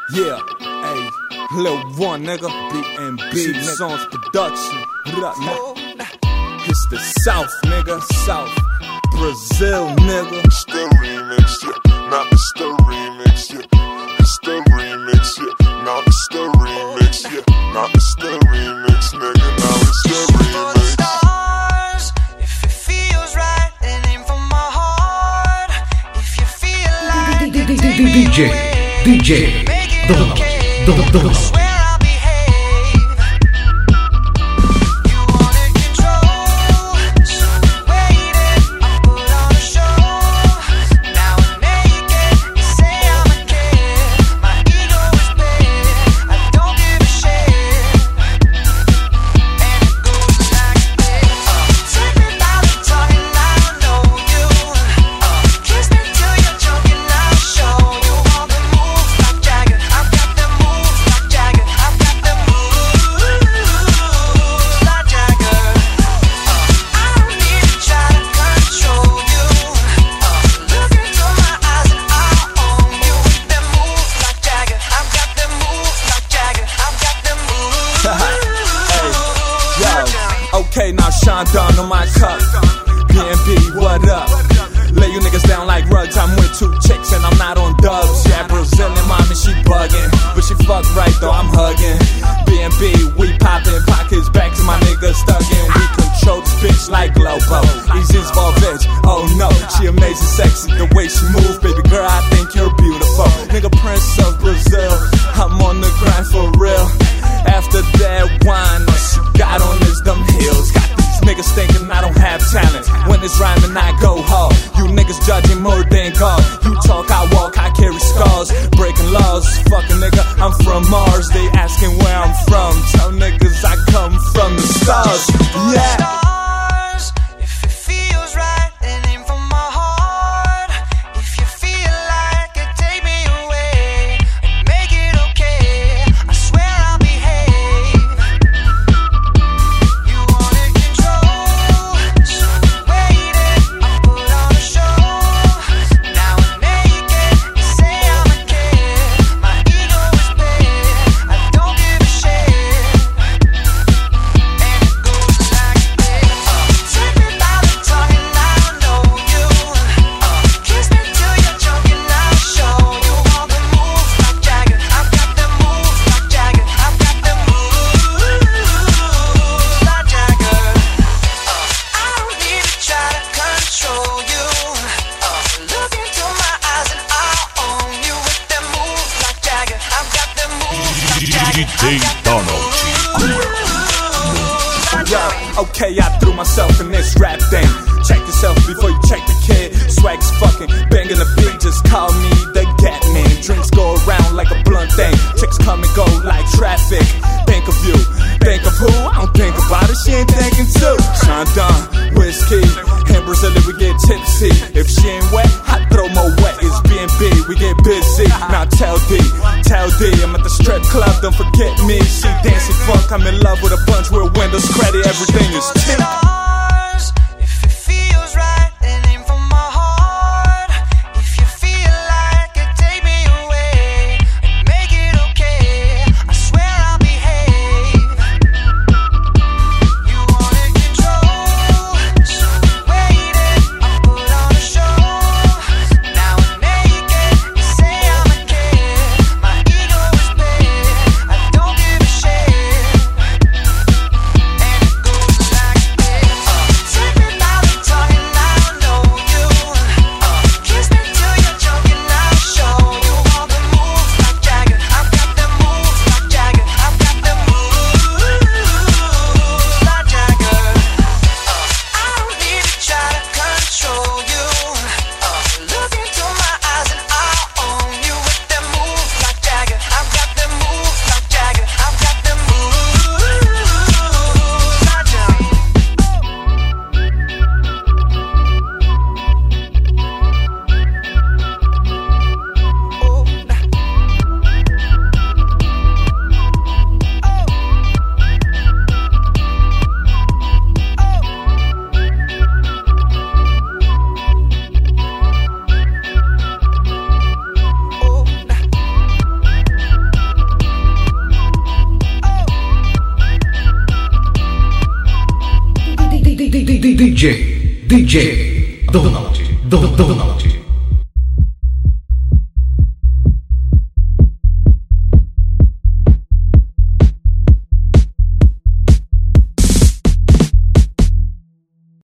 Yeah, hey, Lil One, nigga, BNB Songs Production. What up, nigga? It's the South, nigga, South Brazil, nigga. It's the remix, yeah. Not it's the remix, yeah. It's the remix, yeah. Not it's the remix, yeah. Not it's the remix, nigga. Now it's the remix. Stars, if it feels right, and aim for my heart. If you feel like DJ Donald. swear I'll behave. You wanted control, so I waited. I put on a show. Now I'm naked. You say I'm a kid. My ego is big. I don't give a shit. And it goes like this. Take me by the tongue and I know you. Kiss me till you're drunk and I'll show you all the moves like Jagger. I've got the moves like Jagger. I've got the moves like Jagger. I don't need to try to control you. Look into my eyes and I'll own you with them moves like Jagger. I've got the moves like Jagger. I've got the moves. Yo, okay, now Sean Dunn on my cup. BNB, what up? Lay you niggas down like rugs. I'm with two chicks and I'm not on dubs. Yeah, Brazilian mommy, she bugging, but she fuck right though, I'm hugging. BNB, we poppin', pockets back to my niggas thuggin'. We control this bitch like Globo. Easy's for bitch, oh no, she amazing, sexy, the way she move, baby girl, I think you're beautiful. Nigga, Prince of Brazil, I'm on the grind for real. After that wine, all she got on is them heels. Got these niggas thinking I don't have talent. When it's rhyming, I go hard. You niggas judging more than God. You talk, I walk, I carry scars. Breaking laws, fucking nigga, I'm from Mars. They asking where I'm from. Tell niggas I come from the stars. Yeah. Stars, if it feels right, and aim for my heart. If you feel like it, take me away and make it okay. I swear I'll behave. You wanted control, so I waited. I put on a show. Now I'm naked. You say I'm a kid. My ego is big. I don't give a shit. And it goes like this. Take me by the tongue and I know you. Kiss me till you're drunk and I'll show you all the moves like Jagger. I've got the moves like Jagger. I've got the moves like Jagger. I don't need to try to control you. Look into my eyes and I'll own you with them moves like Jagger. I've got the moves like Jagger. DJ Donald. Yo, okay, I threw myself in this rap thing. Check yourself before you check the kid. Swag's fucking banging the beat, just call me the Gat Man. Drinks go around like a blunt thing. Chicks come and go like traffic. Think of you, think of who? I don't think about it, she ain't thinking too. Sean Dunn, whiskey, in Brazil we get tipsy. If she ain't wet, I throw more wet. It's BNB, we get busy. Now tell D, I'm at the strip club, don't forget me. She dancing funk, I'm in love with a bunch where windows credit, everything is tip. Stars, if it feels right, and aim for my heart. If you feel like it, take me away and make it okay. I swear I'll behave. You wanted control, so I waited. I put on a show. Now I'm naked. You say I'm a kid. My ego is big. I don't give a shit. And it goes like this. DJ Donald.